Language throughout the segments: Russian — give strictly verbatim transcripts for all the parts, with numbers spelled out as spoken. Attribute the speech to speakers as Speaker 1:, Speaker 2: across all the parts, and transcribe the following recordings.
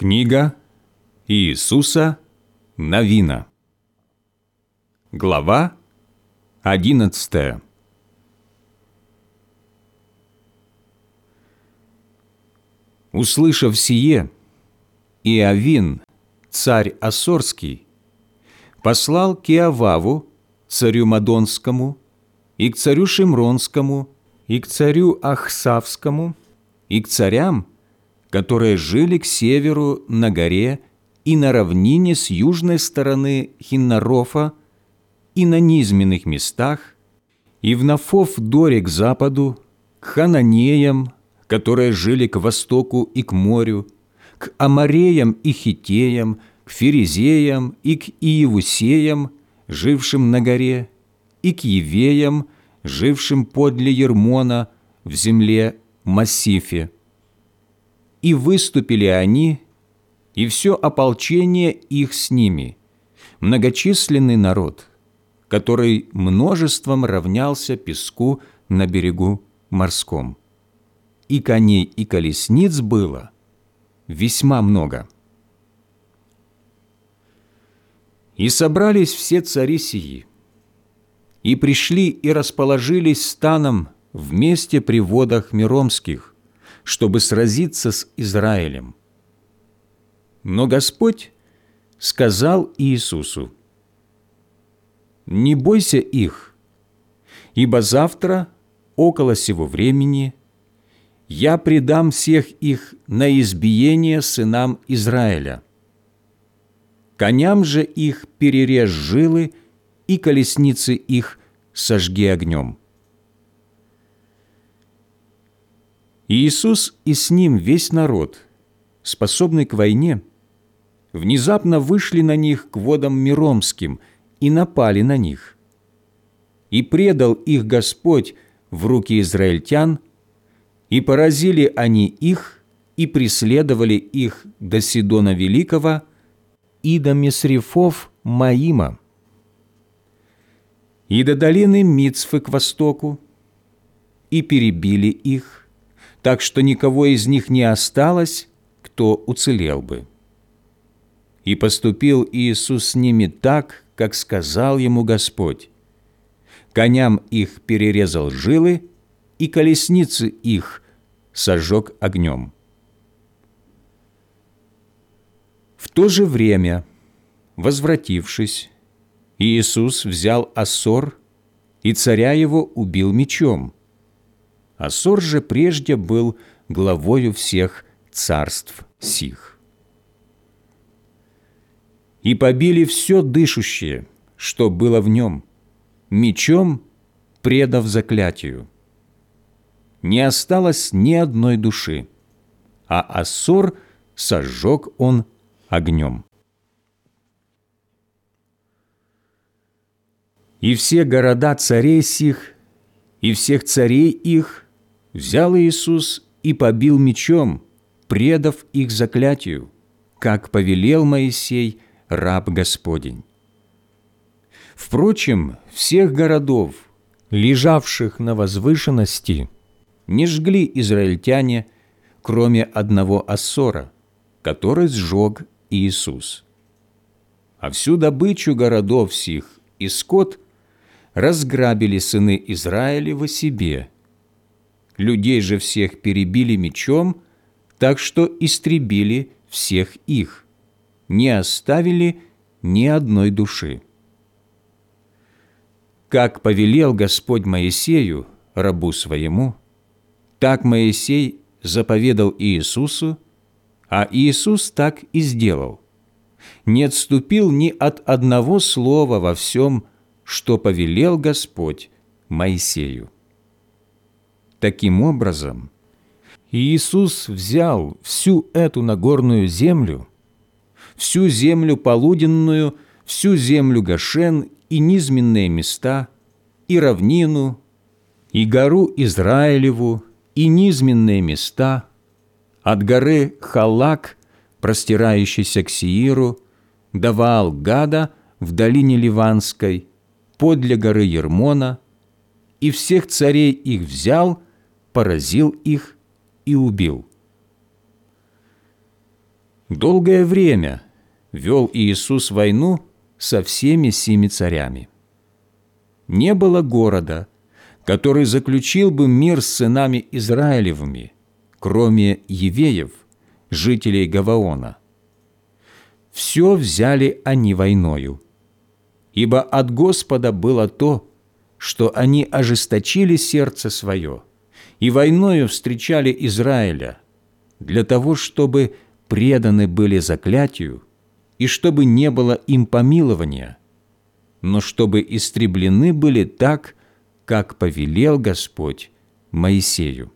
Speaker 1: Книга Иисуса Навина. Глава одиннадцатая. Услышав сие, Иовин, царь Ассорский, послал к Иоваву, царю Мадонскому, и к царю Шимронскому, и к царю Ахсавскому, и к царям, которые жили к северу на горе и на равнине с южной стороны Хиннарофа, и на низменных местах, и в Нафов-Доре к западу, к хананеям, которые жили к востоку и к морю, к амореям и хиттеям, к ферезеям и к иевусеям, жившим на горе, и к евеям, жившим подле Ермона в земле Массифе. И выступили они, и все ополчение их с ними, многочисленный народ, который множеством равнялся песку на берегу морском. И коней и колесниц было весьма много. И собрались все цари сии, и пришли и расположились станом вместе при водах Миромских, чтобы сразиться с Израилем. Но Господь сказал Иисусу: «Не бойся их, ибо завтра, около сего времени, я предам всех их на избиение сынам Израиля. Коням же их перережь жилы, и колесницы их сожги огнем». Иисус и с ним весь народ, способный к войне, внезапно вышли на них к водам Миромским и напали на них. И предал их Господь в руки израильтян, и поразили они их, и преследовали их до Сидона Великого и до Месрефов Маима, и до долины Мицфы к востоку, и перебили их, так что никого из них не осталось, кто уцелел бы. И поступил Иисус с ними так, как сказал ему Господь. Коням их перерезал жилы, и колесницы их сожег огнем. В то же время, возвратившись, Иисус взял Ассор, и царя его убил мечом. Ассор же прежде был главою всех царств сих. И побили все дышущее, что было в нем, мечом предав заклятию. Не осталось ни одной души, а Ассор сожег он огнем. И все города царей сих, и всех царей их взял Иисус и побил мечом, предав их заклятию, как повелел Моисей, раб Господень. Впрочем, всех городов, лежавших на возвышенности, не жгли израильтяне, кроме одного Ассора, который сжег Иисус. А всю добычу городов сих и скот разграбили сыны Израилева себе. Людей же всех перебили мечом, так что истребили всех их, не оставили ни одной души. Как повелел Господь Моисею, рабу своему, так Моисей заповедал Иисусу, а Иисус так и сделал. Не отступил ни от одного слова во всем, что повелел Господь Моисею. Таким образом, Иисус взял всю эту Нагорную землю, всю землю полуденную, всю землю Гошен и низменные места, и равнину, и гору Израилеву, и низменные места, от горы Халак, простирающейся к Сеиру, до Ваал-Гада в долине Ливанской, подле горы Ермона, и всех царей их взял, поразил их и убил. Долгое время вел Иисус войну со всеми семи царями. Не было города, который заключил бы мир с сынами Израилевыми, кроме евеев, жителей Гаваона. Все взяли они войною, ибо от Господа было то, что они ожесточили сердце свое и войною встречали Израиля, для того, чтобы преданы были заклятию и чтобы не было им помилования, но чтобы истреблены были так, как повелел Господь Моисею.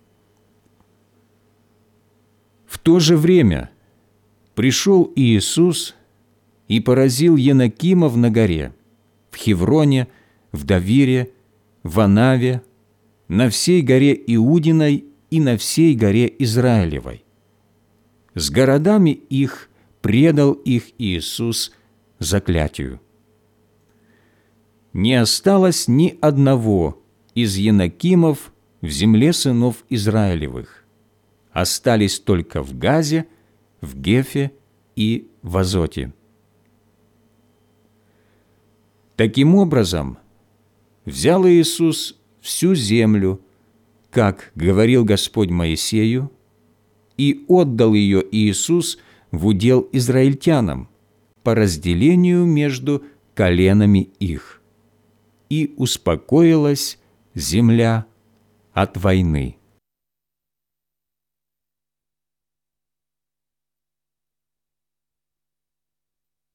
Speaker 1: В то же время пришел Иисус и поразил Енакимов на горе, в Хевроне, в Давире, в Анаве, на всей горе Иудиной и на всей горе Израилевой. С городами их предал их Иисус заклятию. Не осталось ни одного из Енакимов в земле сынов Израилевых. Остались только в Газе, в Гефе и в Азоте. Таким образом, взял Иисус всю землю, как говорил Господь Моисею, и отдал ее Иисус в удел израильтянам по разделению между коленами их. И успокоилась земля от войны.